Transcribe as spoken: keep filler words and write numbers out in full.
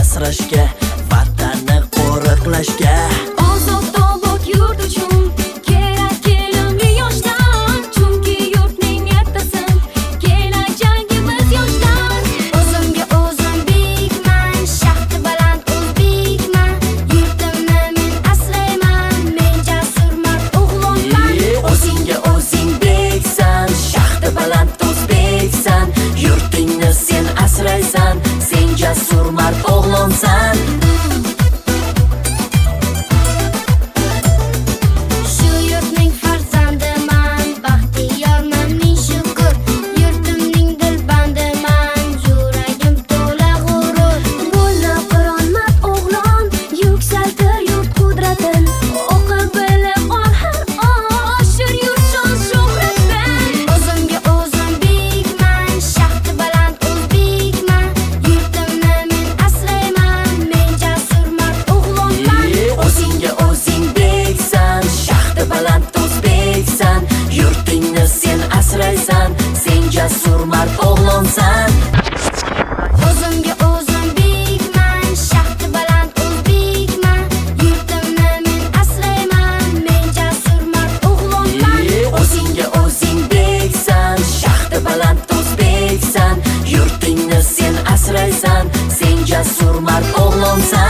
asrashga, vatanni qo'riqlashga. Ozod tobok yurt uchun kerak kelimli yoshlar, chunki yurtning ertasin kelajagimiz yoshlar. O'zimga o'zim buyukman, shahri baland o'zbekman, yurtimni men asrayman, men jasur mard o'g'lonman. O'zingga o'zing beksan, shahri baland o'zbeksan, yurtingni sen asraysan, sen jasur mard o'g'lonsan. Shu yurtning farzandiman, baxtiyorman ming shukr, yurtimning dilbandiman, yuragim to'la g'urur. Bo'ldi Qur'on mard o'g'lon, yuksaltir yurt qudratin, o'qib bilib ol har oshir yurt shon shuhratdan. O'zimga o'zim buyukman, shahri baland o'zbekman, yurtimni men asrayman, men jasur mard o'g'lonman. O'zingga o'zing beksan, shahri baland o'zbeksan, yurtingni sen asraysan, sen jasur mard o'g'lonsan. O'zimga o'zim buyukman, shahri baland o'zbekman, yurtimni men asrayman, men jasur mard o'g'lonman. O'zingga o'zing beksan, shahri baland o'zbeksan, yurtingni sen asraysan, sen jasur mard o'g'lonsan.